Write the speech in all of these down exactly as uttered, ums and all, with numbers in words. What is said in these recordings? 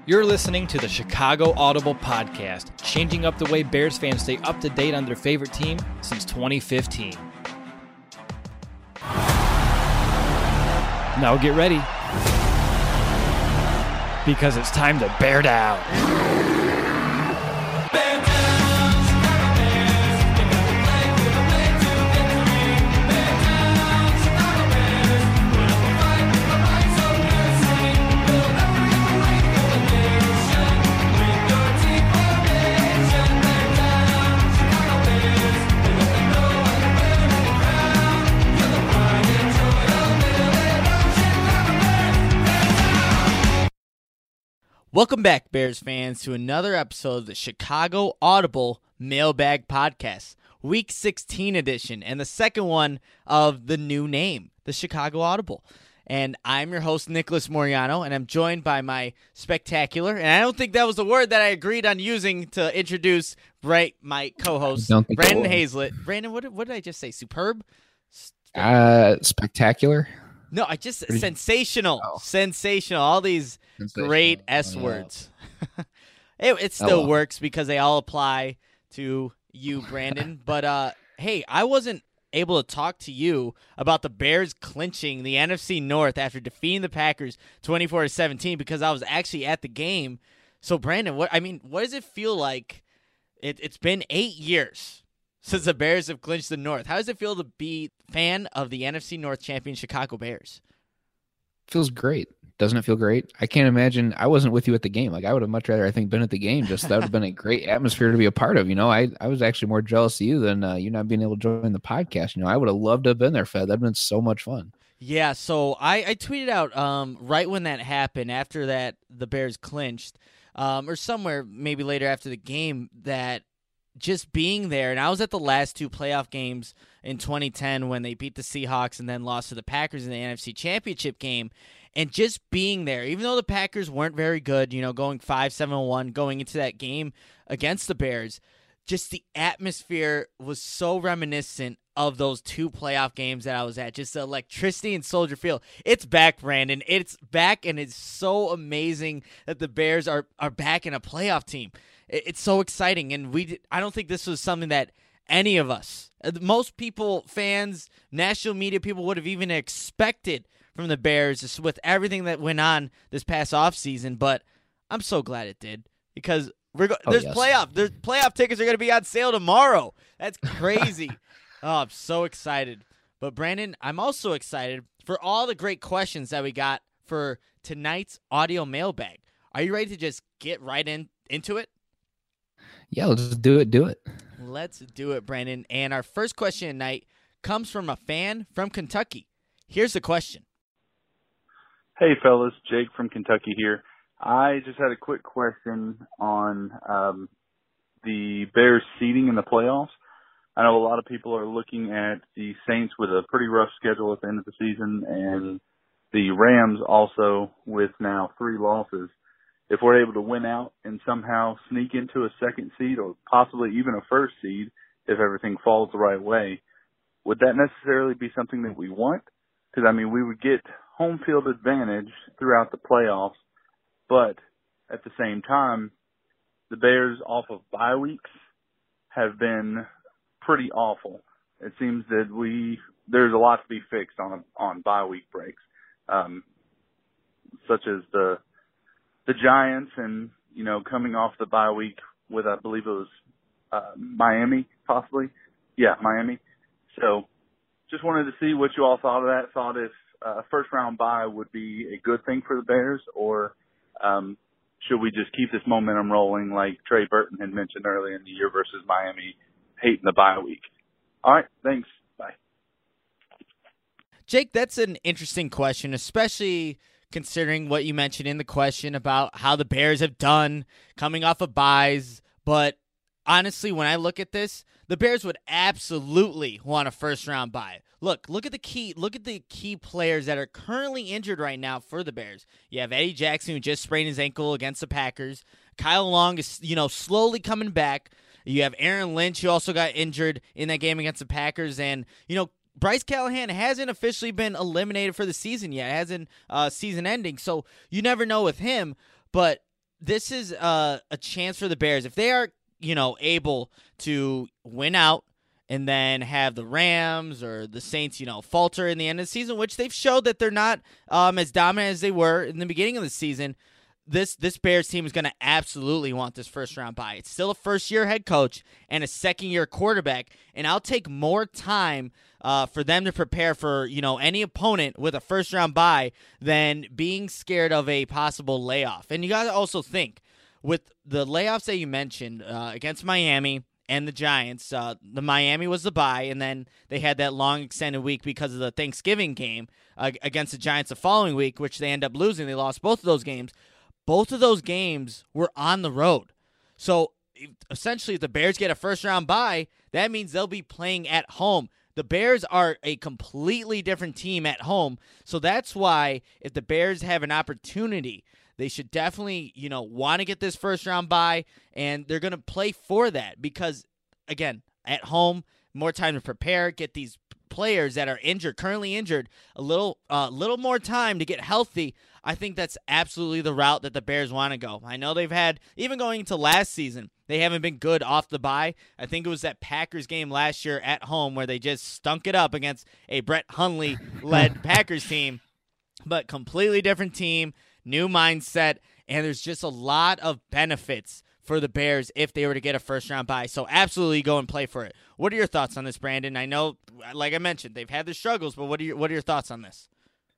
You're listening to the Chicago Audible Podcast, changing up the way Bears fans stay up to date on their favorite team since twenty fifteen. Now get ready, because it's time to bear down. Welcome back, Bears fans, to another episode of the Chicago Audible Mailbag Podcast, Week sixteen edition, and the second one of the new name, the Chicago Audible. And I'm your host, Nicholas Moriano, and I'm joined by my spectacular, and I don't think that was the word that I agreed on using to introduce right, my co-host, Brandon Hazlett. Brandon, what, what did I just say? Superb? Uh, spectacular? No, I just, Pretty... sensational, oh. sensational, all these great S oh, words. it, it still oh, well. works because they all apply to you, Brandon. but uh, hey, I wasn't able to talk to you about the Bears clinching the N F C North after defeating the Packers twenty-four to seventeen because I was actually at the game. So, Brandon, what I mean, what does it feel like? It, it's been eight years since the Bears have clinched the North. How does it feel to be a fan of the N F C North champion Chicago Bears? Feels great. Doesn't it feel great? I can't imagine. I wasn't with you at the game. Like, I would have much rather, I think, been at the game. Just that would have been a great atmosphere to be a part of. You know, I, I was actually more jealous of you than uh, you not being able to join the podcast. You know, I would have loved to have been there, Fed. That'd been so much fun. Yeah, so I, I tweeted out um, right when that happened, after that the Bears clinched, um, or somewhere maybe later after the game, that just being there, and I was at the last two playoff games in twenty ten when they beat the Seahawks and then lost to the Packers in the N F C Championship game, and just being there, even though the Packers weren't very good, you know, going five seven one, going into that game against the Bears, just the atmosphere was so reminiscent of those two playoff games that I was at. Just the electricity in Soldier Field. It's back, Brandon. It's back, and it's so amazing that the Bears are, are back in a playoff team. It's so exciting, and we. I don't think this was something that any of us, most people, fans, national media people would have even expected from the Bears just with everything that went on this past offseason, but I'm so glad it did because we're go- oh, there's yes. playoff. There's playoff tickets are going to be on sale tomorrow. That's crazy. Oh, I'm so excited. But, Brandon, I'm also excited for all the great questions that we got for tonight's audio mailbag. Are you ready to just get right in into it? Yeah, let's do it. Do it. Let's do it, Brandon. And our first question tonight comes from a fan from Kentucky. Here's the question. Hey, fellas. Jake from Kentucky here. I just had a quick question on um, the Bears seeding in the playoffs. I know a lot of people are looking at the Saints with a pretty rough schedule at the end of the season, and the Rams also with now three losses. If we're able to win out and somehow sneak into a second seed or possibly even a first seed, if everything falls the right way, would that necessarily be something that we want? Because, I mean, we would get home field advantage throughout the playoffs, but at the same time, the Bears off of bye weeks have been pretty awful. It seems that we there's a lot to be fixed on on bye week breaks, um, such as the the Giants, and you know coming off the bye week with I believe it was uh, Miami, possibly, yeah, Miami. So just wanted to see what you all thought of that. Thought if a uh, first round bye would be a good thing for the Bears, or um, should we just keep this momentum rolling like Trey Burton had mentioned earlier in the year versus Miami, hating the bye week? All right, thanks. Bye. Jake, that's an interesting question, especially considering what you mentioned in the question about how the Bears have done coming off of byes. But honestly, when I look at this, the Bears would absolutely want a first-round bye. Look, look at the key. Look at the key players that are currently injured right now for the Bears. You have Eddie Jackson, who just sprained his ankle against the Packers. Kyle Long is, you know, slowly coming back. You have Aaron Lynch, who also got injured in that game against the Packers, and you know, Bryce Callahan hasn't officially been eliminated for the season yet. It hasn't uh, season ending, so you never know with him. But this is uh, a chance for the Bears. If they are, you know, able to win out and then have the Rams or the Saints, you know, falter in the end of the season, which they've showed that they're not um, as dominant as they were in the beginning of the season, this this Bears team is going to absolutely want this first-round bye. It's still a first-year head coach and a second-year quarterback, and I'll take more time uh, for them to prepare for, you know, any opponent with a first-round bye than being scared of a possible layoff. And you got to also think, with the layoffs that you mentioned uh, against Miami and the Giants, uh, the Miami was the bye, and then they had that long extended week because of the Thanksgiving game uh, against the Giants the following week, which they end up losing. They lost both of those games. Both of those games were on the road. So essentially, if the Bears get a first-round bye, that means they'll be playing at home. The Bears are a completely different team at home. So that's why if the Bears have an opportunity, they should definitely, you know, want to get this first-round bye, and they're going to play for that because, again, at home, more time to prepare, get these players that are injured, currently injured, a little uh, little more time to get healthy. I think that's absolutely the route that the Bears want to go. I know they've had, even going into last season, they haven't been good off the bye. I think it was that Packers game last year at home where they just stunk it up against a Brett Hundley-led Packers team, but completely different team, new mindset, and there's just a lot of benefits for the Bears if they were to get a first-round bye. So absolutely go and play for it. What are your thoughts on this, Brandon? I know, like I mentioned, they've had their struggles, but what are your, what are your thoughts on this?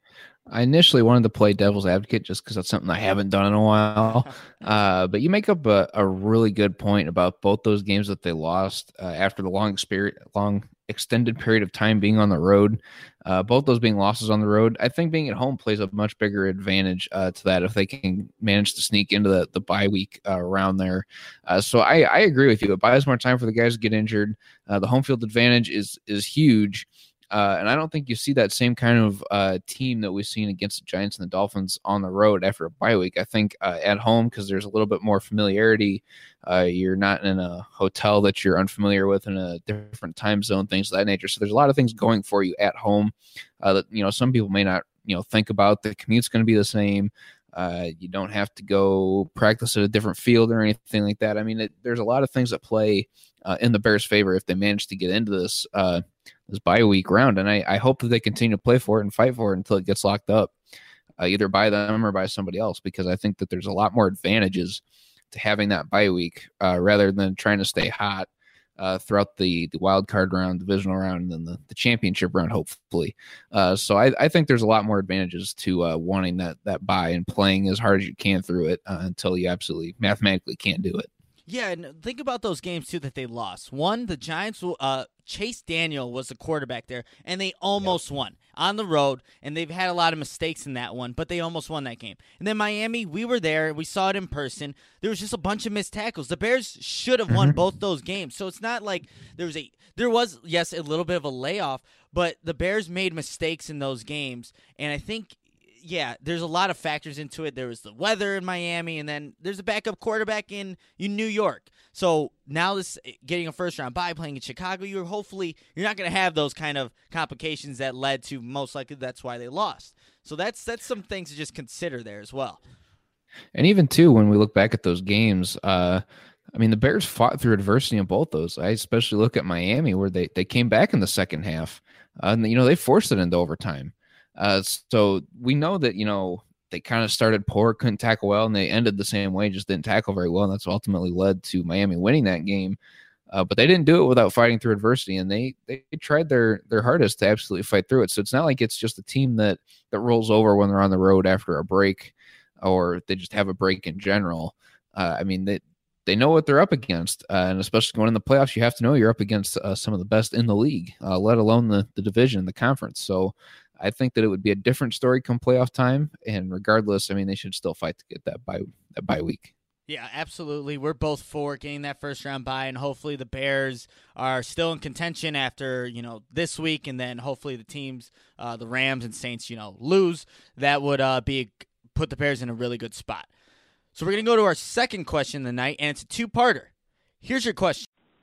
I initially wanted to play devil's advocate just because that's something I haven't done in a while. uh, but you make up a, a really good point about both those games that they lost uh, after the long, spirit, long extended period of time being on the road. Uh, both those being losses on the road. I think being at home plays a much bigger advantage uh, to that if they can manage to sneak into the, the bye week uh, around there. Uh, so I, I agree with you. It buys more time for the guys to get injured. Uh, the home field advantage is is huge. Uh, and I don't think you see that same kind of uh, team that we've seen against the Giants and the Dolphins on the road after a bye week. I think uh, at home, because there's a little bit more familiarity, uh, you're not in a hotel that you're unfamiliar with in a different time zone, things of that nature. So there's a lot of things going for you at home uh, that, you know, some people may not, you know, think about. The commute's going to be the same. Uh, you don't have to go practice at a different field or anything like that. I mean, it, there's a lot of things that play uh, in the Bears' favor if they manage to get into this uh, this bye week round. And I, I hope that they continue to play for it and fight for it until it gets locked up, uh, either by them or by somebody else, because I think that there's a lot more advantages to having that bye week uh, rather than trying to stay hot uh, throughout the, the wild card round, divisional round, and then the, the championship round, hopefully. Uh, so I, I think there's a lot more advantages to uh, wanting that, that bye and playing as hard as you can through it uh, until you absolutely mathematically can't do it. Yeah, and think about those games, too, that they lost. One, the Giants, uh, Chase Daniel was the quarterback there, and they almost yep. won on the road, and they've had a lot of mistakes in that one, but they almost won that game. And then Miami, we were there. We saw it in person. There was just a bunch of missed tackles. The Bears should have won mm-hmm. both those games. So it's not like there was a there was, yes, a little bit of a layoff, but the Bears made mistakes in those games, and I think – yeah, there's a lot of factors into it. There was the weather in Miami, and then there's a backup quarterback in, in New York. So now this getting a first round bye, playing in Chicago, you're hopefully you're not going to have those kind of complications that led to most likely that's why they lost. So that's that's some things to just consider there as well. And even too, when we look back at those games, uh, I mean the Bears fought through adversity in both those. I especially look at Miami where they they came back in the second half, uh, and you know they forced it into overtime. Uh, so we know that, you know, they kind of started poor, couldn't tackle well, and they ended the same way, just didn't tackle very well. And that's ultimately led to Miami winning that game. Uh, but they didn't do it without fighting through adversity, and they they tried their their hardest to absolutely fight through it. So it's not like it's just a team that, that rolls over when they're on the road after a break, or they just have a break in general. Uh, I mean, they, they know what they're up against, uh, and especially going in the playoffs, you have to know you're up against uh, some of the best in the league, uh, let alone the, the division, the conference. So I think that it would be a different story come playoff time, and regardless, I mean, they should still fight to get that bye that bye week. Yeah, absolutely. We're both for getting that first round bye, and hopefully the Bears are still in contention after, you know, this week, and then hopefully the teams, uh, the Rams and Saints, you know, lose. That would uh, be put the Bears in a really good spot. So we're going to go to our second question of the night, and it's a two-parter. Here's your question.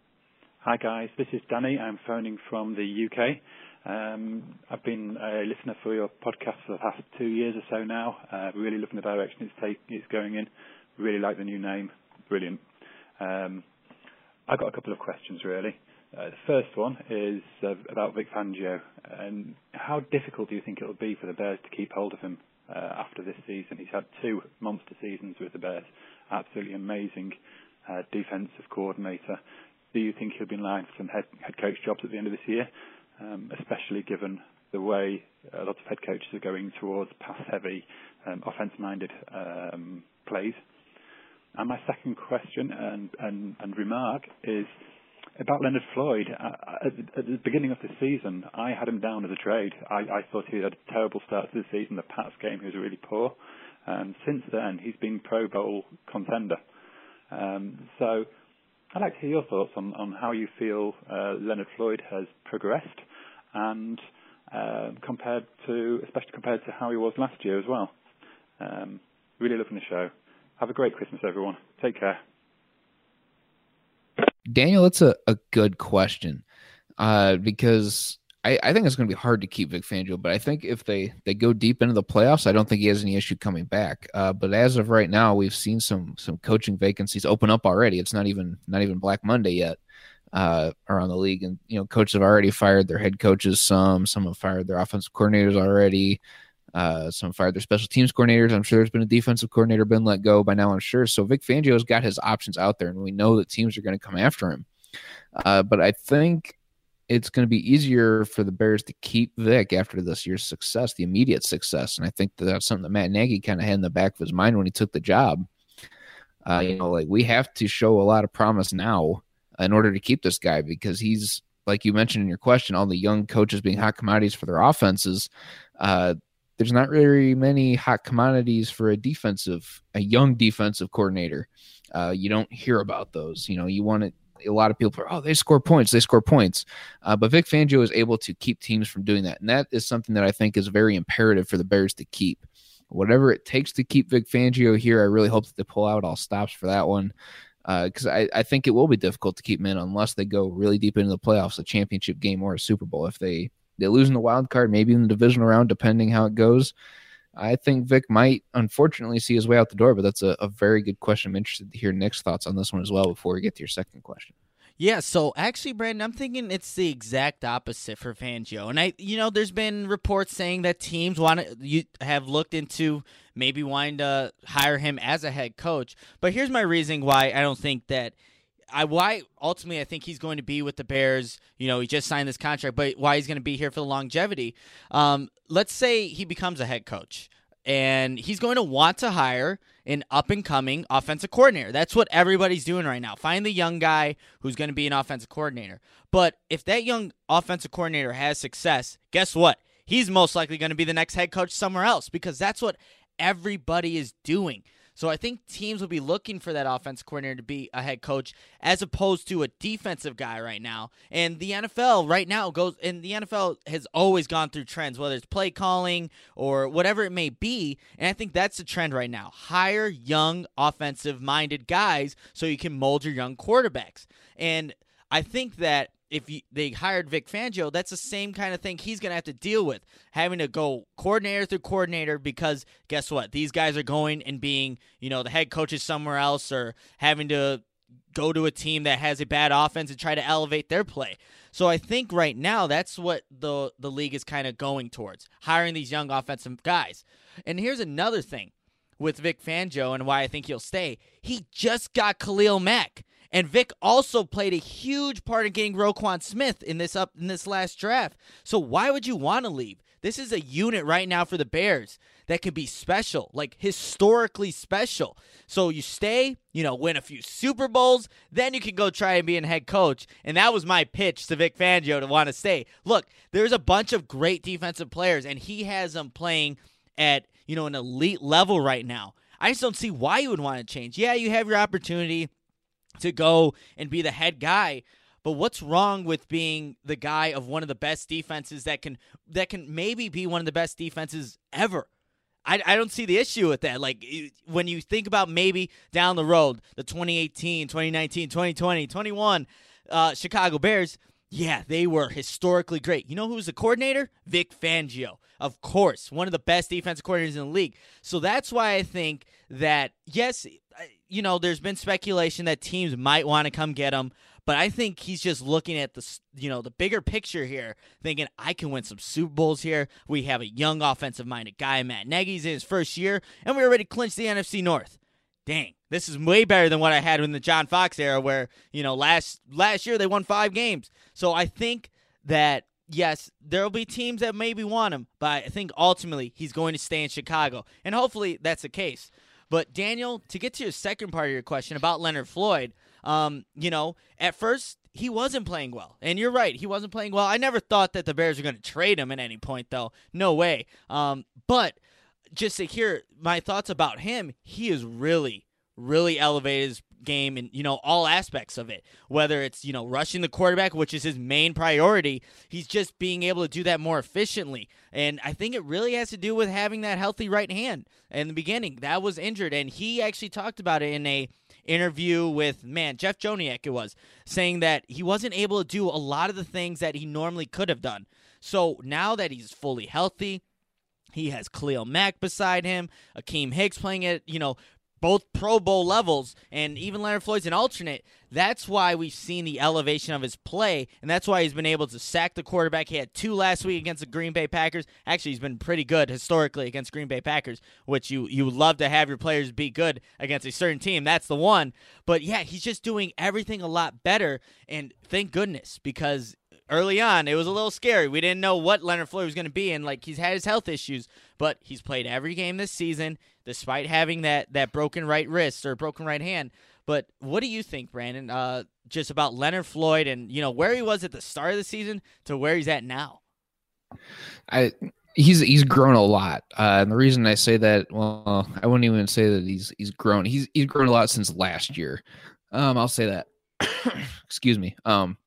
Hi, guys. This is Danny. I'm phoning from the U K. Um, I've been a listener for your podcast for the past two years or so now. Uh, really loving the direction it's, take, it's going in. Really like the new name. Brilliant. Um, I've got a couple of questions, really. Uh, the first one is uh, about Vic Fangio. And how difficult do you think it will be for the Bears to keep hold of him uh, after this season? He's had two monster seasons with the Bears. Absolutely amazing uh, defensive coordinator. Do you think he'll be in line for some head, head coach jobs at the end of this year, um, especially given the way a lot of head coaches are going towards pass-heavy, um, offense-minded um, plays? And my second question and, and, and remark is about Leonard Floyd. Uh, at, the, at the beginning of the season, I had him down as a trade. I, I thought he had a terrible start to the season. The Pats game, he was really poor. Um, since then, he's been Pro Bowl contender. Um, so I'd like to hear your thoughts on, on how you feel uh, Leonard Floyd has progressed, and uh, compared to, especially compared to how he was last year as well. Um, really loving the show. Have a great Christmas, everyone. Take care. Daniel, that's a, a good question uh, because I, I think it's going to be hard to keep Vic Fangio, but I think if they, they go deep into the playoffs, I don't think he has any issue coming back. Uh, but as of right now, we've seen some some coaching vacancies open up already. It's not even not even Black Monday yet uh, around the league, and you know coaches have already fired their head coaches. Some some have fired their offensive coordinators already. Uh, some fired their special teams coordinators. I'm sure there's been a defensive coordinator been let go by now, I'm sure. So Vic Fangio's got his options out there, and we know that teams are going to come after him. Uh, but I think it's going to be easier for the Bears to keep Vic after this year's success, the immediate success. And I think that that's something that Matt Nagy kind of had in the back of his mind when he took the job. Uh, you know, like we have to show a lot of promise now in order to keep this guy, because he's, like you mentioned in your question, all the young coaches being hot commodities for their offenses. Uh, There's not really many hot commodities for a defensive, a young defensive coordinator. Uh, you don't hear about those. You know, you want it. A lot of people are, oh, they score points, they score points. Uh, but Vic Fangio is able to keep teams from doing that. And that is something that I think is very imperative for the Bears to keep. Whatever it takes to keep Vic Fangio here, I really hope that they pull out all stops for that one. Because uh, I, I think it will be difficult to keep him in unless they go really deep into the playoffs, a championship game or a Super Bowl. If they They lose in the wild card, maybe in the divisional round, depending how it goes. I think Vic might, unfortunately, see his way out the door, but that's a, a very good question. I'm interested to hear Nick's thoughts on this one as well before we get to your second question. Yeah, so actually, Brandon, I'm thinking it's the exact opposite for Fangio. And, I, you know, there's been reports saying that teams want to you have looked into maybe wanting to hire him as a head coach. But here's my reasoning why I don't think that I why ultimately I think he's going to be with the Bears. You know, he just signed this contract, but why he's going to be here for the longevity. Um, let's say he becomes a head coach, and he's going to want to hire an up-and-coming offensive coordinator. That's what everybody's doing right now. Find the young guy who's going to be an offensive coordinator. But if that young offensive coordinator has success, guess what? He's most likely going to be the next head coach somewhere else, because that's what everybody is doing. So I think teams will be looking for that offensive coordinator to be a head coach as opposed to a defensive guy right now. And the N F L right now goes, and the N F L has always gone through trends, whether it's play calling or whatever it may be. And I think that's the trend right now. Hire young offensive-minded guys so you can mold your young quarterbacks. And I think that if you, they hired Vic Fangio, that's the same kind of thing he's going to have to deal with, having to go coordinator through coordinator, because guess what? These guys are going and being, you know, the head coaches somewhere else, or having to go to a team that has a bad offense and try to elevate their play. So I think right now that's what the, the league is kind of going towards, hiring these young offensive guys. And here's another thing with Vic Fangio and why I think he'll stay. He just got Khalil Mack. And Vic also played a huge part in getting Roquan Smith in this up in this last draft. So why would you want to leave? This is a unit right now for the Bears that could be special, like historically special. So you stay, you know, win a few Super Bowls, then you can go try and be a head coach. And that was my pitch to Vic Fangio to want to stay. Look, there's a bunch of great defensive players, and he has them playing at, you know, an elite level right now. I just don't see why you would want to change. Yeah, you have your opportunity to go and be the head guy, but what's wrong with being the guy of one of the best defenses that can that can maybe be one of the best defenses ever? I, I don't see the issue with that. Like, when you think about maybe down the road, the twenty eighteen, twenty nineteen, twenty twenty, twenty-one uh, Chicago Bears, yeah, they were historically great. You know who's the coordinator? Vic Fangio. of course, one of the best defensive coordinators in the league. So that's why I think that, yes, you know, there's been speculation that teams might want to come get him, but I think he's just looking at the, you know, the bigger picture here, thinking I can win some Super Bowls here. We have a young offensive-minded guy, Matt Nagy's in his first year, and we already clinched the N F C North. Dang, this is way better than what I had in the John Fox era where, you know, last last year they won five games. So I think that, yes, there will be teams that maybe want him, but I think ultimately he's going to stay in Chicago, and hopefully that's the case. But, Daniel, to get to your second part of your question about Leonard Floyd, um, you know, at first he wasn't playing well. And you're right, he wasn't playing well. I never thought that the Bears were going to trade him at any point, though. No way. Um, but just to hear my thoughts about him, he is really, really elevated his game in, you know, all aspects of it. Whether it's, you know, rushing the quarterback, which is his main priority, he's just being able to do that more efficiently. And I think it really has to do with having that healthy right hand in the beginning. That was injured, and he actually talked about it in a interview with, man, Jeff Joniak it was, saying that he wasn't able to do a lot of the things that he normally could have done. So now that he's fully healthy, he has Khalil Mack beside him, Akeem Hicks playing at, you know, both Pro Bowl levels, and even Leonard Floyd's an alternate. That's why we've seen the elevation of his play, and that's why he's been able to sack the quarterback. He had two last week against the Green Bay Packers. Actually, he's been pretty good historically against Green Bay Packers, which you, you would love to have your players be good against a certain team. That's the one. But, yeah, he's just doing everything a lot better, and thank goodness, because early on, it was a little scary. We didn't know what Leonard Floyd was going to be, and like he's had his health issues, but he's played every game this season, despite having that, that broken right wrist or broken right hand. But what do you think, Brandon, uh, just about Leonard Floyd and, you know, where he was at the start of the season to where he's at now? I he's he's grown a lot, uh, and the reason I say that, well, I wouldn't even say that he's he's grown. He's he's grown a lot since last year. Um, I'll say that. Excuse me. Um.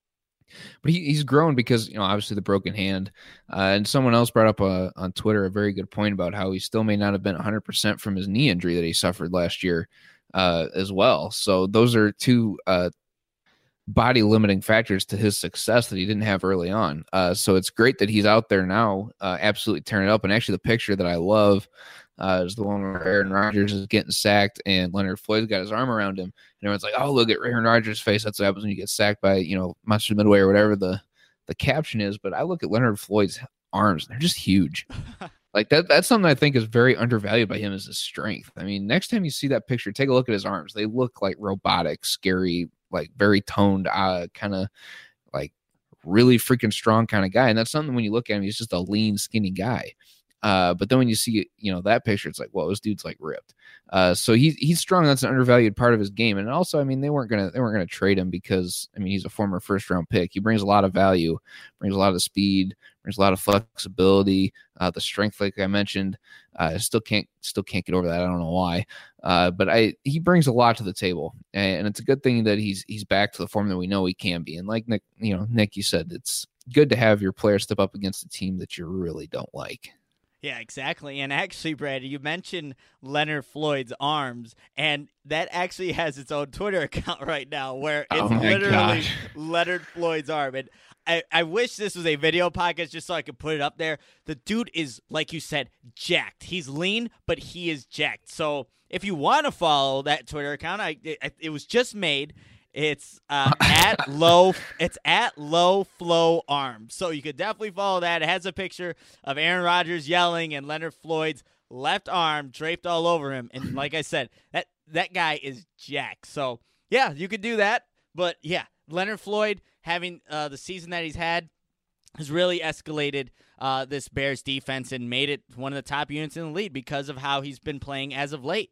But he, he's grown because, you know, obviously the broken hand. Uh, and someone else brought up uh, on Twitter a very good point about how he still may not have been one hundred percent from his knee injury that he suffered last year uh, as well. So those are two uh, body-limiting factors to his success that he didn't have early on. Uh, so it's great that he's out there now uh, absolutely tearing it up. And actually the picture that I love uh, is the one where Aaron Rodgers is getting sacked and Leonard Floyd's got his arm around him. And everyone's like, oh, look at Aaron Rodgers' face. That's what happens when you get sacked by, you know, Monster Midway or whatever the, the caption is. But I look at Leonard Floyd's arms. They're just huge. Like that. That's something I think is very undervalued by him, is his strength. I mean, next time you see that picture, take a look at his arms. They look like robotic, scary, like very toned, uh, kind of like really freaking strong kind of guy. And that's something when you look at him, he's just a lean, skinny guy. Uh, but then when you see, you know, that picture, it's like, well, this dude's like ripped. Uh, so he's he's strong. That's an undervalued part of his game. And also, I mean, they weren't gonna they weren't gonna trade him because, I mean, he's a former first round pick. He brings a lot of value, brings a lot of speed, brings a lot of flexibility, uh, the strength, like I mentioned. Uh, still can't still can't get over that. I don't know why. Uh, but I he brings a lot to the table, and it's a good thing that he's he's back to the form that we know he can be. And like Nick, you know, Nick, you said, it's good to have your player step up against a team that you really don't like. Yeah, exactly. And actually, Brad, you mentioned Leonard Floyd's arms, and that actually has its own Twitter account right now where it's oh literally God. Leonard Floyd's arm. And I, I wish this was a video podcast just so I could put it up there. The dude is, like you said, jacked. He's lean, but he is jacked. So if you want to follow that Twitter account, I it, it was just made. It's uh, at low. It's at low flow arms. So you could definitely follow that. It has a picture of Aaron Rodgers yelling and Leonard Floyd's left arm draped all over him. And like I said, that that guy is jacked. So yeah, you could do that. But yeah, Leonard Floyd having uh, the season that he's had has really escalated uh, this Bears defense and made it one of the top units in the league because of how he's been playing as of late.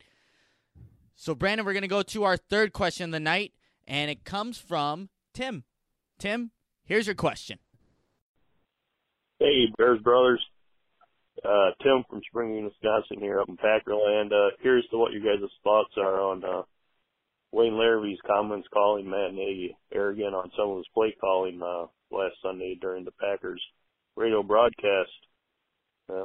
So Brandon, we're gonna go to our third question of the night. And it comes from Tim. Tim, here's your question. Hey, Bears brothers. Uh, Tim from Springview, Wisconsin here up in Packerland. Uh, curious to what you guys' thoughts are on uh, Wayne Larrabee's comments calling Matt Nagy arrogant on some of his play calling uh, last Sunday during the Packers radio broadcast. Uh,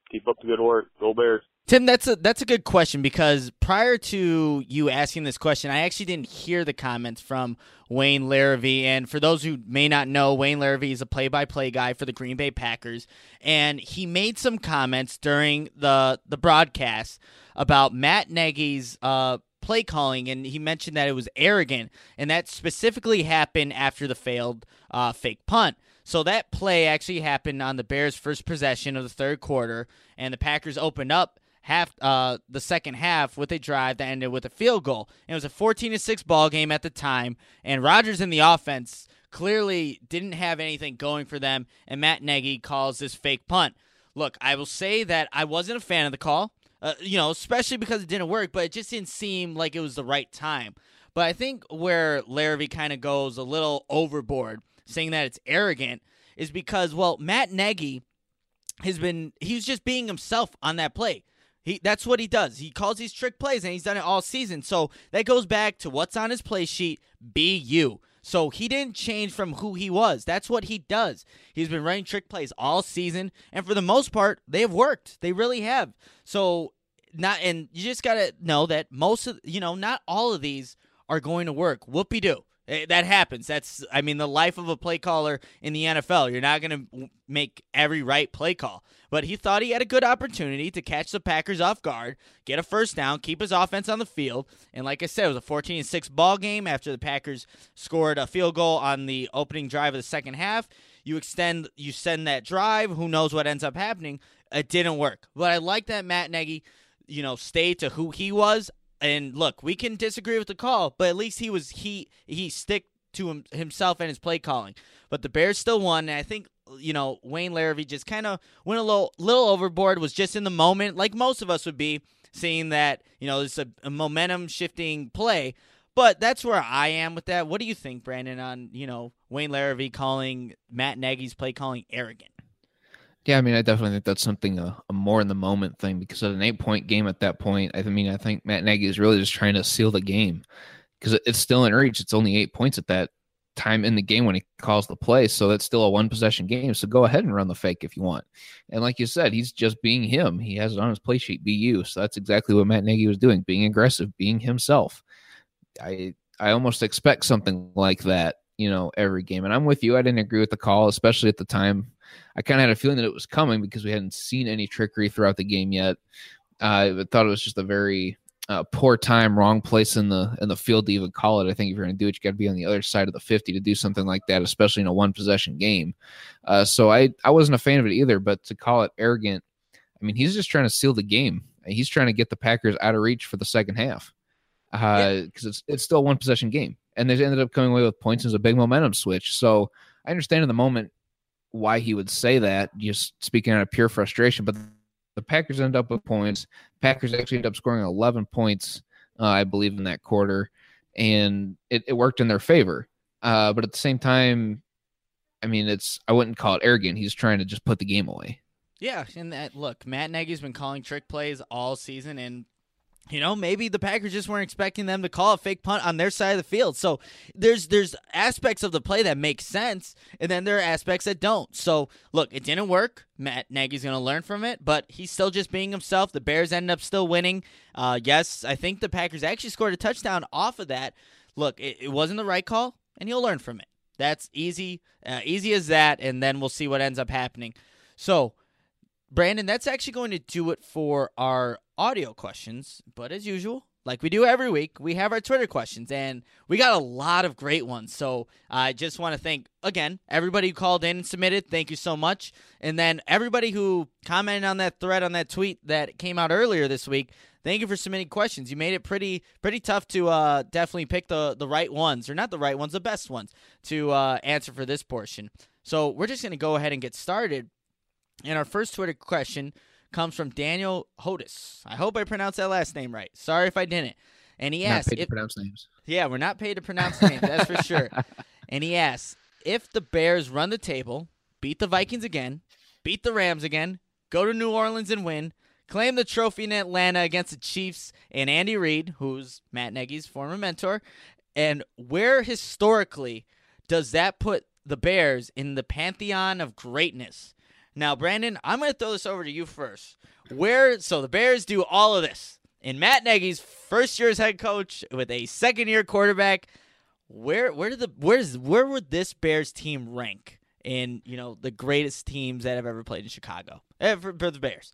Keep up the good work. Go Bears. Tim, that's a that's a good question, because prior to you asking this question, I actually didn't hear the comments from Wayne Larrivee. And for those who may not know, Wayne Larrivee is a play-by-play guy for the Green Bay Packers, and he made some comments during the the broadcast about Matt Nagy's uh, play calling, and he mentioned that it was arrogant, and that specifically happened after the failed uh, fake punt. So that play actually happened on the Bears' first possession of the third quarter, and the Packers opened up half uh, the second half with a drive that ended with a field goal. And it was a fourteen to six ball game at the time, and Rodgers in the offense clearly didn't have anything going for them, and Matt Nagy calls this fake punt. Look, I will say that I wasn't a fan of the call, uh, you know, especially because it didn't work, but it just didn't seem like it was the right time. But I think where Larrivee kind of goes a little overboard, saying that it's arrogant, is because, well, Matt Nagy has been, he was just being himself on that play. He That's what he does. He calls these trick plays, and he's done it all season. So that goes back to what's on his play sheet, be you. So he didn't change from who he was. That's what he does. He's been running trick plays all season, and for the most part, they have worked. They really have. So not, and you just got to know that most of, you know, not all of these are going to work. Whoopie-doo. That happens. That's, I mean, the life of a play caller in the N F L. You're not going to make every right play call. But he thought he had a good opportunity to catch the Packers off guard, get a first down, keep his offense on the field. And like I said, it was a fourteen to six ball game after the Packers scored a field goal on the opening drive of the second half. You extend, you send that drive. Who knows what ends up happening? It didn't work. But I like that Matt Nagy, you know, stayed to who he was. And look, we can disagree with the call, but at least he was he he stick to him, himself and his play calling. But the Bears still won, and I think, you know, Wayne Larrivee just kind of went a little little overboard. Was just in the moment, like most of us would be, seeing that, you know, it's a, a momentum shifting play. But that's where I am with that. What do you think, Brandon, on, you know, Wayne Larrivee calling Matt Nagy's play calling arrogant? Yeah, I mean, I definitely think that's something a, a more in the moment thing, because at an eight point game at that point, I mean, I think Matt Nagy is really just trying to seal the game, because it's still in reach. It's only eight points at that time in the game when he calls the play, so that's still a one possession game. So go ahead and run the fake if you want. And like you said, he's just being him. He has it on his play sheet, be you. So that's exactly what Matt Nagy was doing, being aggressive, being himself. I I almost expect something like that, you know, every game. And I'm with you. I didn't agree with the call, especially at the time. I kind of had a feeling that it was coming because we hadn't seen any trickery throughout the game yet. Uh, I thought it was just a very uh, poor time, wrong place in the in the field to even call it. I think if you're going to do it, you got to be on the other side of the fifty to do something like that, especially in a one possession game. Uh, so I, I wasn't a fan of it either, but to call it arrogant, I mean, he's just trying to seal the game. He's trying to get the Packers out of reach for the second half, because uh, yeah. it's it's still a one possession game, and they ended up coming away with points as a big momentum switch. So I understand in the moment why he would say that, just speaking out of pure frustration. But the Packers end up with points. Packers actually end up scoring eleven points, uh, I believe, in that quarter, and it, it worked in their favor. Uh, but at the same time, I mean, it's I wouldn't call it arrogant. He's trying to just put the game away. Yeah, and that look, Matt Nagy's been calling trick plays all season, and you know, maybe the Packers just weren't expecting them to call a fake punt on their side of the field. So there's there's aspects of the play that make sense, and then there are aspects that don't. So, look, it didn't work. Matt Nagy's going to learn from it, but he's still just being himself. The Bears ended up still winning. Uh, yes, I think the Packers actually scored a touchdown off of that. Look, it, it wasn't the right call, and he'll learn from it. That's easy, uh, easy as that, and then we'll see what ends up happening. So, Brandon, that's actually going to do it for our audio questions. But as usual, like we do every week, we have our Twitter questions, and we got a lot of great ones. So I just want to thank, again, everybody who called in and submitted. Thank you so much. And then everybody who commented on that thread, on that tweet that came out earlier this week, thank you for submitting questions. You made it pretty pretty tough to uh, definitely pick the, the right ones, or not the right ones, the best ones, to uh, answer for this portion. So we're just going to go ahead and get started. And our first Twitter question comes from Daniel Hodis. I hope I pronounced that last name right. Sorry if I didn't. And he asked, not paid if, to pronounce names. Yeah, we're not paid to pronounce names, that's for sure. And he asks, if the Bears run the table, beat the Vikings again, beat the Rams again, go to New Orleans and win, claim the trophy in Atlanta against the Chiefs and Andy Reid, who's Matt Nagy's former mentor, and where historically does that put the Bears in the pantheon of greatness? Now, Brandon, I'm going to throw this over to you first. Where so the Bears do all of this in Matt Nagy's first year as head coach with a second year quarterback. Where where did the where's where would this Bears team rank in, you know, the greatest teams that have ever played in Chicago eh, for, for the Bears?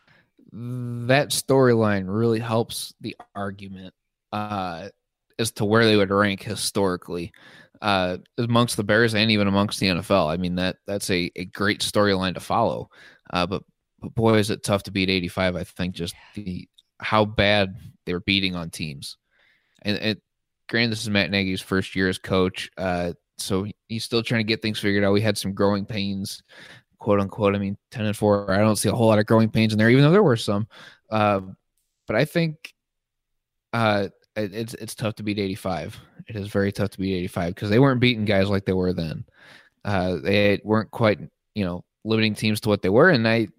That storyline really helps the argument uh, as to where they would rank historically uh, amongst the Bears and even amongst the N F L. I mean, that that's a, a great storyline to follow. Uh, but, but boy, is it tough to beat eighty-five. I think just the how bad they were beating on teams. And it, granted, this is Matt Nagy's first year as coach, uh, so he's still trying to get things figured out. We had some growing pains, quote unquote. I mean, ten and four. I don't see a whole lot of growing pains in there, even though there were some. Uh, but I think uh, it, it's it's tough to beat eighty-five. It is very tough to beat eighty-five because they weren't beating guys like they were then. Uh, they weren't quite, you know, limiting teams to what they were. And I,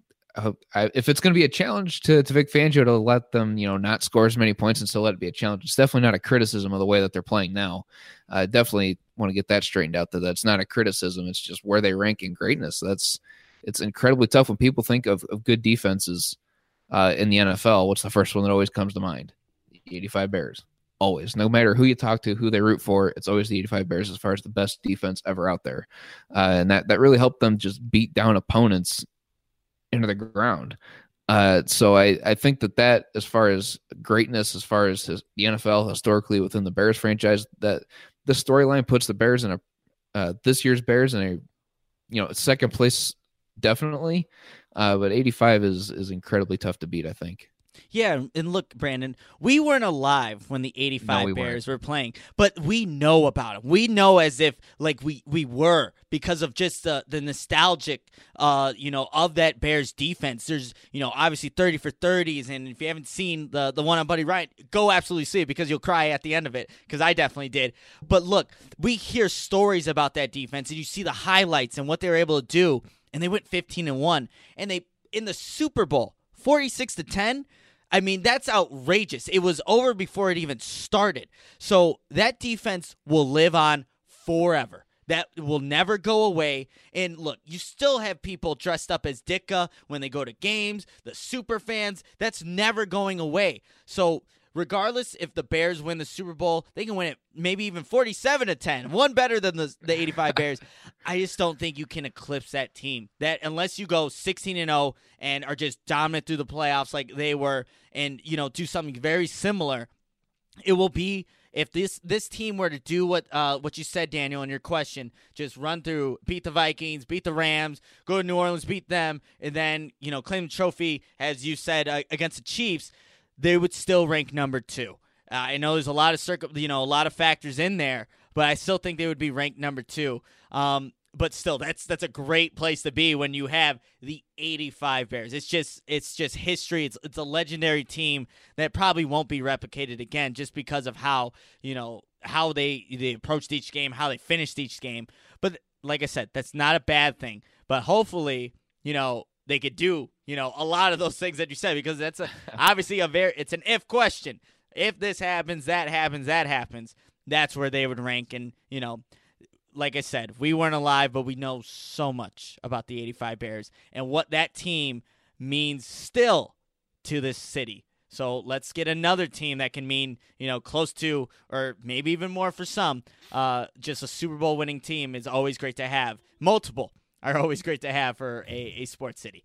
I if it's going to be a challenge to, to Vic Fangio to let them, you know, not score as many points and still let it be a challenge, it's definitely not a criticism of the way that they're playing now. I uh, definitely want to get that straightened out, that that's not a criticism. It's just where they rank in greatness. That's it's incredibly tough when people think of, of good defenses uh, in the N F L. What's the first one that always comes to mind? The eighty-five Bears. Always. No matter who you talk to, who they root for, it's always the eighty-five Bears as far as the best defense ever out there. Uh, and that, that really helped them just beat down opponents into the ground. Uh, so I, I think that that, as far as greatness, as far as his, the N F L historically within the Bears franchise, that the storyline puts the Bears in a uh, this year's Bears in a you know second place definitely, uh, but eighty-five is is incredibly tough to beat, I think. Yeah, and look, Brandon, we weren't alive when the eighty-five No, we Bears weren't. were playing, but we know about them. We know as if like we, we were because of just the the nostalgic, uh, you know, of that Bears defense. There's, you know, obviously thirty for thirties, and if you haven't seen the the one on Buddy Ryan, go absolutely see it because you'll cry at the end of it, because I definitely did. But look, we hear stories about that defense, and you see the highlights and what they were able to do, and they went fifteen and one, and they in the Super Bowl forty-six to ten. I mean, that's outrageous. It was over before it even started. So that defense will live on forever. That will never go away. And look, you still have people dressed up as Ditka when they go to games, the super fans. That's never going away. So regardless if the Bears win the Super Bowl, they can win it maybe even forty-seven to ten, one better than the, the eighty-five Bears. I just don't think you can eclipse that team. That unless you go sixteen and oh and are just dominant through the playoffs like they were, and you know do something very similar, it will be if this this team were to do what uh, what you said, Daniel, in your question, just run through, beat the Vikings, beat the Rams, go to New Orleans, beat them, and then you know claim the trophy, as you said, uh, against the Chiefs, they would still rank number two. Uh, I know there's a lot of circ- you know, a lot of factors in there, but I still think they would be ranked number two. Um, but still, that's that's a great place to be when you have the eighty-five Bears. It's just it's just history. It's it's a legendary team that probably won't be replicated again, just because of how you know how they they approached each game, how they finished each game. But like I said, that's not a bad thing. But hopefully, you know. They could do, you know, a lot of those things that you said, because that's a, obviously a very, it's an if question. If this happens, that happens, that happens, that's where they would rank. And, you know, like I said, we weren't alive, but we know so much about the eighty-five Bears and what that team means still to this city. So let's get another team that can mean, you know, close to, or maybe even more for some, uh, just a Super Bowl winning team is always great to have. Multiple are always great to have for a, a sports city.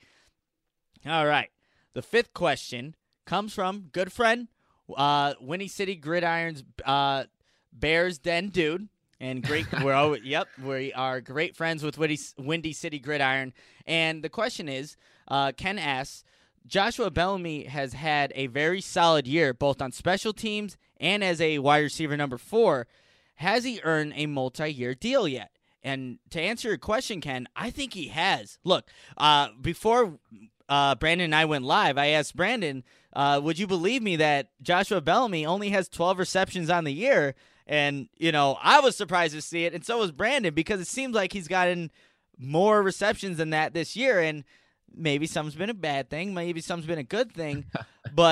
All right. The fifth question comes from good friend, uh, Windy City Gridiron's uh, Bears Den dude. And great, we're always, yep, we are great friends with Windy, Windy City Gridiron. And the question is, uh, Ken asks, Joshua Bellamy has had a very solid year, both on special teams and as a wide receiver number four. Has he earned a multi-year deal yet? And to answer your question, Ken, I think he has. Look, uh, before uh, Brandon and I went live, I asked Brandon, uh, would you believe me that Joshua Bellamy only has twelve receptions on the year? And, you know, I was surprised to see it, and so was Brandon, because it seems like he's gotten more receptions than that this year. And maybe some's been a bad thing, maybe some's been a good thing. But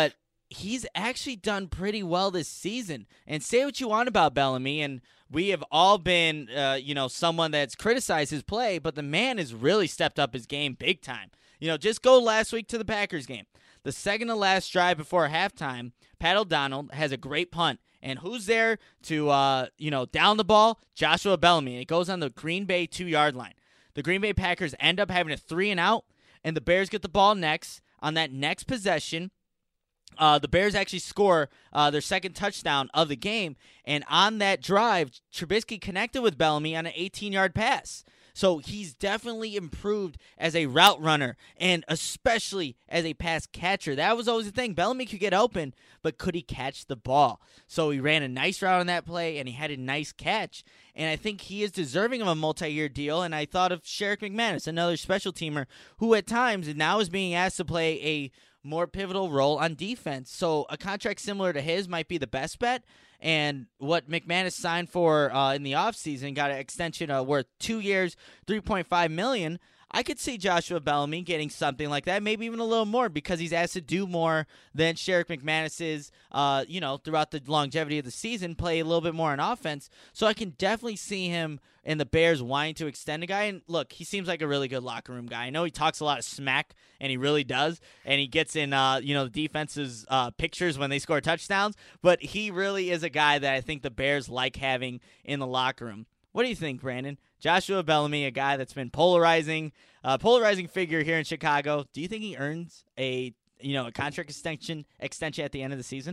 he's actually done pretty well this season. And say what you want about Bellamy, and we have all been, uh, you know, someone that's criticized his play, but the man has really stepped up his game big time. You know, just go last week to the Packers game. The second to last drive before halftime, Pat O'Donnell has a great punt. And who's there to, uh, you know, down the ball? Joshua Bellamy. And it goes on the Green Bay two-yard line. The Green Bay Packers end up having a three and out, and the Bears get the ball next. On that next possession, uh, the Bears actually score uh, their second touchdown of the game. And on that drive, Trubisky connected with Bellamy on an eighteen-yard pass. So he's definitely improved as a route runner and especially as a pass catcher. That was always the thing. Bellamy could get open, but could he catch the ball? So he ran a nice route on that play, and he had a nice catch. And I think he is deserving of a multi-year deal. And I thought of Sherrick McManus, another special teamer, who at times now is being asked to play a more pivotal role on defense. So a contract similar to his might be the best bet. And what McManus signed for uh, in the offseason, got an extension uh, worth two years, three point five million dollars. I could see Joshua Bellamy getting something like that, maybe even a little more, because he's asked to do more than Sherrick McManus is, uh, you know, throughout the longevity of the season, play a little bit more on offense. So I can definitely see him and the Bears wanting to extend a guy. And look, he seems like a really good locker room guy. I know he talks a lot of smack, and he really does, and he gets in, uh, you know, the defense's uh, pictures when they score touchdowns. But he really is a guy that I think the Bears like having in the locker room. What do you think, Brandon? Joshua Bellamy, a guy that's been polarizing, uh, polarizing figure here in Chicago. Do you think he earns a, you know, a contract extension extension at the end of the season?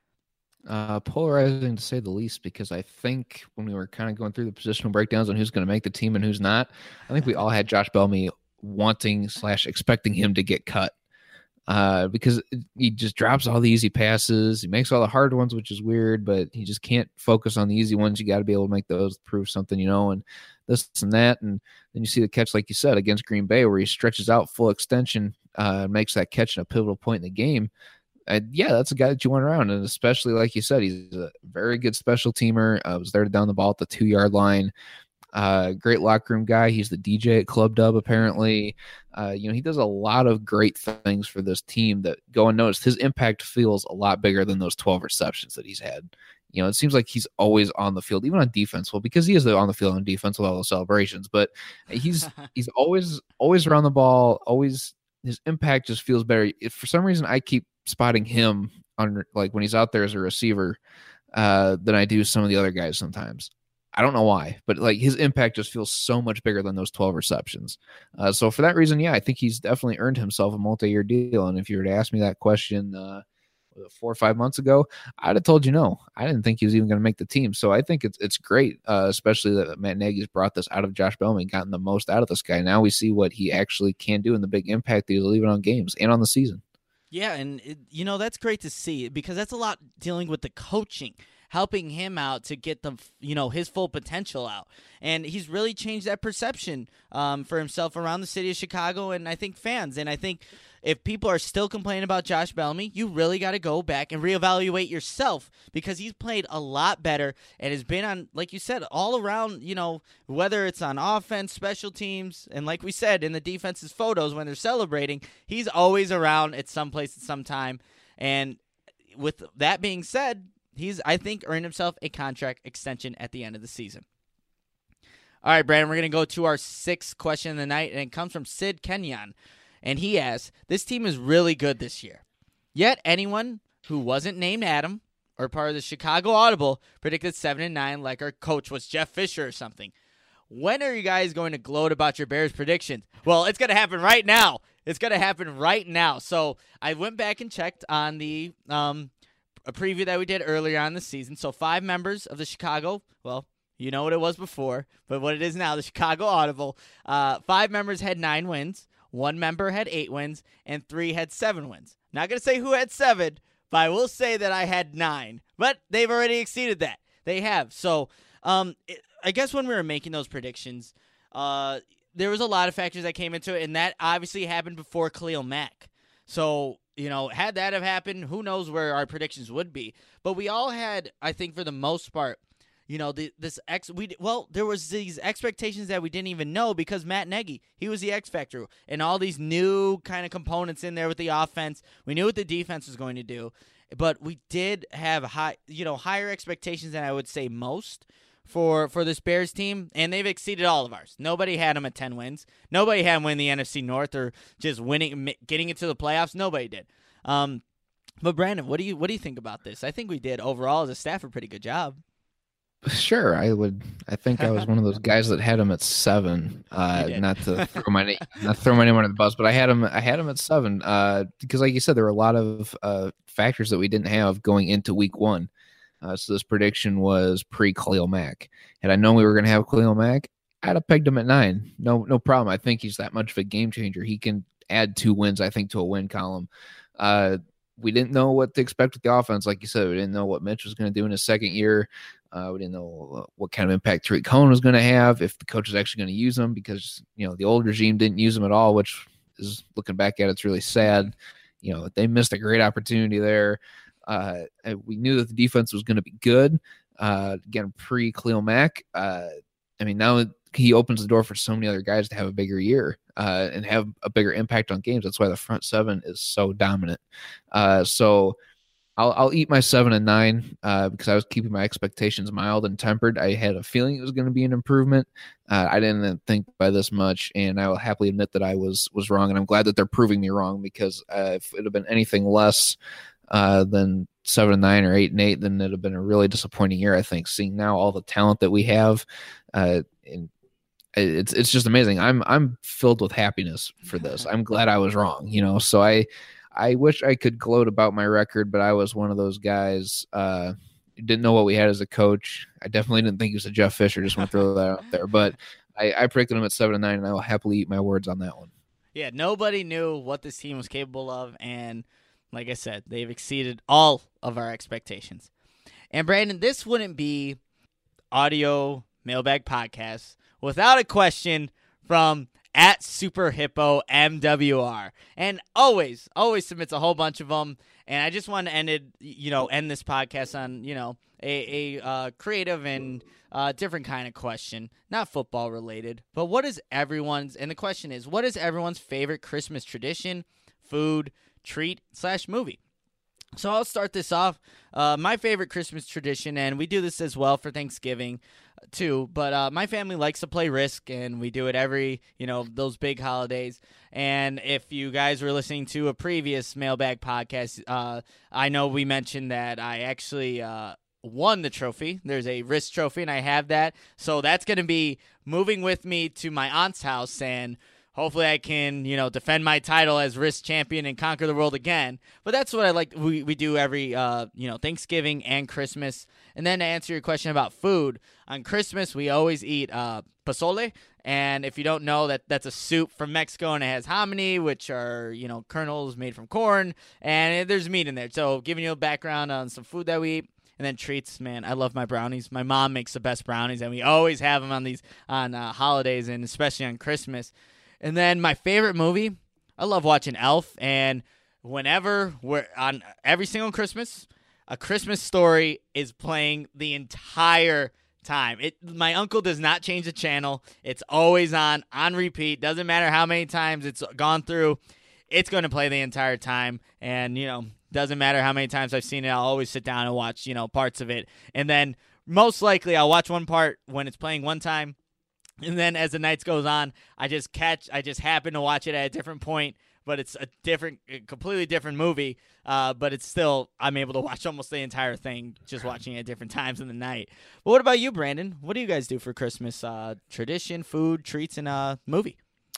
Uh, polarizing to say the least, because I think when we were kind of going through the positional breakdowns on who's going to make the team and who's not, I think we all had Josh Bellamy wanting slash expecting him to get cut. Uh, because he just drops all the easy passes. He makes all the hard ones, which is weird, but he just can't focus on the easy ones. You got to be able to make those prove something, you know, and this and that. And then you see the catch, like you said, against Green Bay, where he stretches out full extension, uh, makes that catch in a pivotal point in the game. Uh, yeah, that's a guy that you want around. And especially, like you said, he's a very good special teamer. Uh, was there to down the ball at the two-yard line. Uh, great locker room guy. He's the D J at Club Dub, apparently. Uh, you know, he does a lot of great things for this team that go unnoticed. His impact feels a lot bigger than those twelve receptions that he's had. You know, it seems like he's always on the field, even on defense. Well, because he is on the field on defense with all those celebrations, but he's he's always always around the ball. Always, his impact just feels better. If for some reason I keep spotting him on, like, when he's out there as a receiver, uh, than I do some of the other guys sometimes. I don't know why, but like his impact just feels so much bigger than those twelve receptions. Uh, so for that reason, yeah, I think he's definitely earned himself a multi-year deal. And if you were to ask me that question uh, four or five months ago, I'd have told you no. I didn't think he was even going to make the team. So I think it's it's great, uh, especially that Matt Nagy's brought this out of Josh Bellamy, gotten the most out of this guy. Now we see what he actually can do and the big impact that he's leaving on games and on the season. Yeah, and, it, you know, that's great to see, because that's a lot dealing with the coaching, helping him out to get the, you know, his full potential out. And he's really changed that perception um, for himself around the city of Chicago, and I think fans. And I think if people are still complaining about Josh Bellamy, you really got to go back and reevaluate yourself, because he's played a lot better and has been on, like you said, all around, you know, whether it's on offense, special teams, and like we said, in the defense's photos when they're celebrating, he's always around at some place at some time. And with that being said, he's, I think, earned himself a contract extension at the end of the season. All right, Brandon, we're going to go to our sixth question of the night, and it comes from Sid Kenyon. And he asks, this team is really good this year. Yet anyone who wasn't named Adam or part of the Chicago Audible predicted seven and nine like our coach was Jeff Fisher or something. When are you guys going to gloat about your Bears predictions? Well, it's going to happen right now. It's going to happen right now. So I went back and checked on the um, a preview that we did earlier on the season. So five members of the Chicago, well, you know what it was before, but what it is now, the Chicago Audible, uh, five members had nine wins. One member had eight wins, and three had seven wins. Not going to say who had seven, but I will say that I had nine. But they've already exceeded that. They have. So um, it, I guess when we were making those predictions, uh, there was a lot of factors that came into it, and that obviously happened before Khalil Mack. So, you know, had that have happened, who knows where our predictions would be. But we all had, I think for the most part, you know, the, this X, we, well, there was these expectations that we didn't even know, because Matt Nagy, he was the X factor, and all these new kind of components in there with the offense. We knew what the defense was going to do. but we did have high, you know, higher expectations than I would say most for for this Bears team, and they've exceeded all of ours. Nobody had them at ten wins. Nobody had them win the N F C North or just winning, getting into the playoffs. Nobody did. Um, but Brandon, what do you what do you think about this? I think we did overall as a staff a pretty good job. Sure, I would. I think I was one of those guys that had him at seven. Uh, not to throw my name, not to throw my name under the bus, but I had him. I had him at seven uh, because, like you said, there were a lot of uh, factors that we didn't have going into Week One. Uh, so this prediction was pre Khalil Mack. Had I known we were going to have Khalil Mack, I'd have pegged him at nine. No, no problem. I think he's that much of a game changer. He can add two wins, I think, to a win column. Uh, we didn't know what to expect with the offense, like you said. We didn't know what Mitch was going to do in his second year. Uh, we didn't know what kind of impact Tariq Cohen was going to have, if the coach is actually going to use him, because, you know, the old regime didn't use him at all, which is, looking back at it, it's really sad. You know, they missed a great opportunity there. Uh, we knew that the defense was going to be good. Uh, again, pre Khalil Mack. Uh, I mean, now he opens the door for so many other guys to have a bigger year uh, and have a bigger impact on games. That's why the front seven is so dominant. Uh, so I'll, I'll eat my seven and nine uh, because I was keeping my expectations mild and tempered. I had a feeling it was going to be an improvement. Uh, I didn't think by this much, and I will happily admit that I was was wrong. And I'm glad that they're proving me wrong, because uh, if it had been anything less uh, than seven and nine or eight and eight, then it'd have been a really disappointing year. I think, seeing now all the talent that we have, uh, and it's it's just amazing. I'm I'm filled with happiness for this. I'm glad I was wrong. You know, so I. I wish I could gloat about my record, but I was one of those guys uh, who didn't know what we had as a coach. I definitely didn't think he was a Jeff Fisher. Just want to throw that out there. But I, I predicted him at seven and nine, and I will happily eat my words on that one. Yeah, nobody knew what this team was capable of, and like I said, they've exceeded all of our expectations. And Brandon, this wouldn't be Audio Mailbag Podcast without a question from at Super Hippo M W R, and always, always submits a whole bunch of them. And I just want to end it, you know, end this podcast on, you know, a, a uh, creative and uh, different kind of question, not football related. But what is everyone's? And the question is, what is everyone's favorite Christmas tradition, food, treat slash movie? So I'll start this off. Uh, my favorite Christmas tradition, and we do this as well for Thanksgiving too, but uh, my family likes to play Risk, and we do it every, you know, those big holidays. And if you guys were listening to a previous Mailbag podcast, uh, I know we mentioned that I actually uh, won the trophy. There's a Risk trophy, and I have that. So that's going to be moving with me to my aunt's house, and hopefully I can, you know, defend my title as Risk champion and conquer the world again. But that's what I like. We we do every, uh, you know, Thanksgiving and Christmas. And then to answer your question about food, on Christmas we always eat uh, pozole. And if you don't know, that that's a soup from Mexico, and it has hominy, which are, you know, kernels made from corn, and there's meat in there. So giving you a background on some food that we eat. And then treats, man, I love my brownies. My mom makes the best brownies, and we always have them on these on uh, holidays, and especially on Christmas. And then my favorite movie, I love watching Elf, and whenever we're on every single Christmas, A Christmas Story is playing the entire time. It my uncle does not change the channel. It's always on, on repeat. Doesn't matter how many times it's gone through. It's going to play the entire time, and, you know, doesn't matter how many times I've seen it. I'll always sit down and watch, you know, parts of it. And then most likely I'll watch one part when it's playing one time. And then as the nights goes on, I just catch, I just happen to watch it at a different point, but it's a different, a completely different movie. Uh, but it's still, I'm able to watch almost the entire thing, just watching it at different times in the night. But what about you, Brandon? What do you guys do for Christmas? Uh, tradition, food, treats, and uh, movie?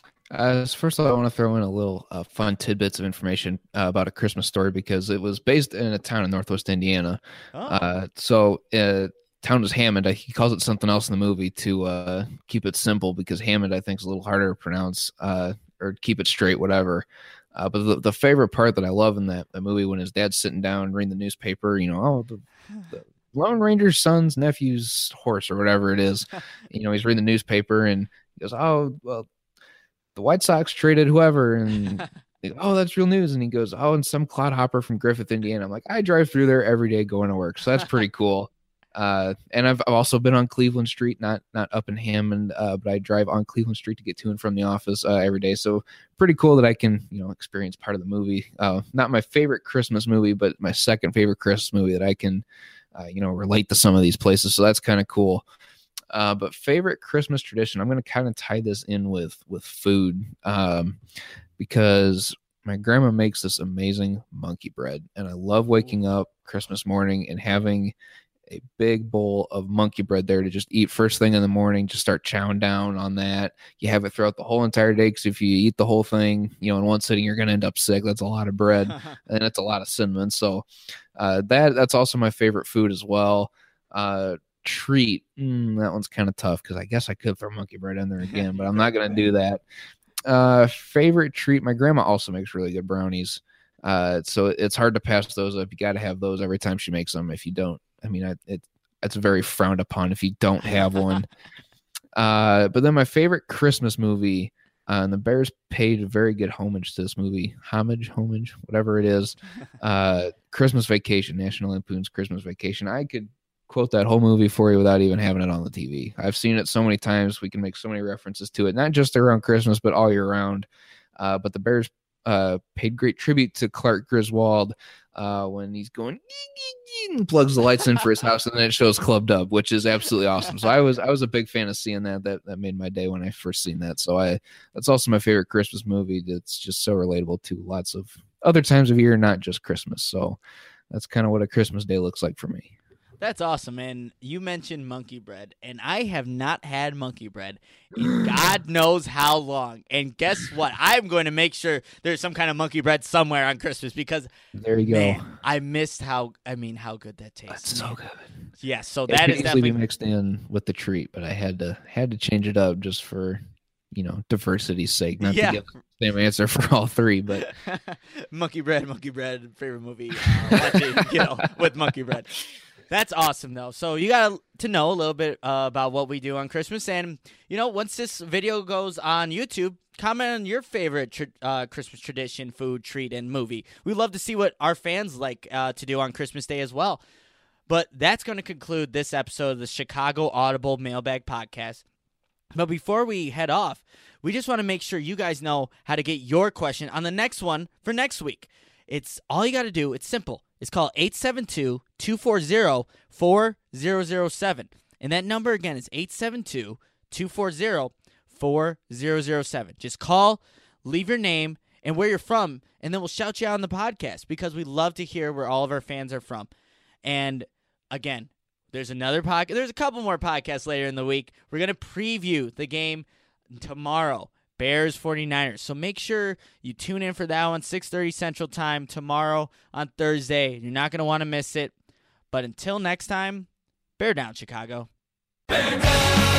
Uh, so first of all, I want to throw in a little uh, fun tidbits of information uh, about A Christmas Story, because it was based in a town in Northwest Indiana. Oh. Uh, so, uh, town was Hammond. He calls it something else in the movie to uh, keep it simple, because Hammond, I think, is a little harder to pronounce uh, or keep it straight, whatever. Uh, but the, the favorite part that I love in that, that movie, when his dad's sitting down reading the newspaper, you know, oh, the, the Lone Ranger's son's nephew's horse or whatever it is, you know, he's reading the newspaper and he goes, oh, well, the White Sox traded whoever, and they go, oh, that's real news. And he goes, oh, and some clodhopper from Griffith, Indiana. I'm like, I drive through there every day going to work, so that's pretty cool. Uh, and I've, I've also been on Cleveland Street, not not up in Hammond, uh, but I drive on Cleveland Street to get to and from the office uh, every day. So pretty cool that I can, you know, experience part of the movie. Uh, not my favorite Christmas movie, but my second favorite Christmas movie that I can, uh, you know, relate to some of these places. So that's kind of cool. Uh, but favorite Christmas tradition, I'm going to kind of tie this in with with food, um, because my grandma makes this amazing monkey bread, and I love waking up Christmas morning and having a big bowl of monkey bread there to just eat first thing in the morning, just start chowing down on that. You have it throughout the whole entire day, because if you eat the whole thing, you know, in one sitting, you're going to end up sick. That's a lot of bread, and it's a lot of cinnamon. So uh, that that's also my favorite food as well. Uh, treat, mm, that one's kind of tough, because I guess I could throw monkey bread in there again, but I'm not going to do that. Uh, favorite treat, my grandma also makes really good brownies. Uh, so it's hard to pass those up. You got to have those every time she makes them. If you don't, I mean, I, it it's very frowned upon if you don't have one. uh, but then my favorite Christmas movie, uh, and the Bears paid very good homage to this movie, homage, homage, whatever it is. Uh, Christmas Vacation, National Lampoon's Christmas Vacation. I could quote that whole movie for you without even having it on the T V. I've seen it so many times. We can make so many references to it, not just around Christmas, but all year round. Uh, but the Bears uh, paid great tribute to Clark Griswold uh, when he's going and plugs the lights in for his house, and then it shows Club Dub, which is absolutely awesome. So I was I was a big fan of seeing that. That that made my day when I first seen that. So I that's also my favorite Christmas movie. That's just so relatable to lots of other times of year, not just Christmas. So that's kind of what a Christmas day looks like for me. That's awesome, man. You mentioned monkey bread, and I have not had monkey bread in God knows how long. And guess what? I'm going to make sure there's some kind of monkey bread somewhere on Christmas, because there you man, go. I missed how I mean how good that tastes. That's so good. Yeah, so It that could is easily definitely be mixed in with the treat, but I had to had to change it up just for, you know, diversity's sake, not yeah. to get the same answer for all three. But monkey bread, monkey bread, favorite movie, uh, watching, you know, with monkey bread. That's awesome, though. So you got to know a little bit uh, about what we do on Christmas. And, you know, once this video goes on YouTube, comment on your favorite tr- uh, Christmas tradition, food, treat, and movie. We'd love to see what our fans like uh, to do on Christmas Day as well. But that's going to conclude this episode of the Chicago Audible Mailbag Podcast. But before we head off, we just want to make sure you guys know how to get your question on the next one for next week. It's all you got to do. It's simple. It's called eight seven two, two four zero, four zero zero seven. And that number again is eight seven two, two four zero, four zero zero seven. Just call, leave your name and where you're from, and then we'll shout you out on the podcast, because we love to hear where all of our fans are from. And again, there's another podcast. There's a couple more podcasts later in the week. We're going to preview the game tomorrow. Bears 49ers. So make sure you tune in for that one, six thirty Central Time tomorrow on Thursday. You're not going to want to miss it. But until next time, bear down, Chicago. Bear down!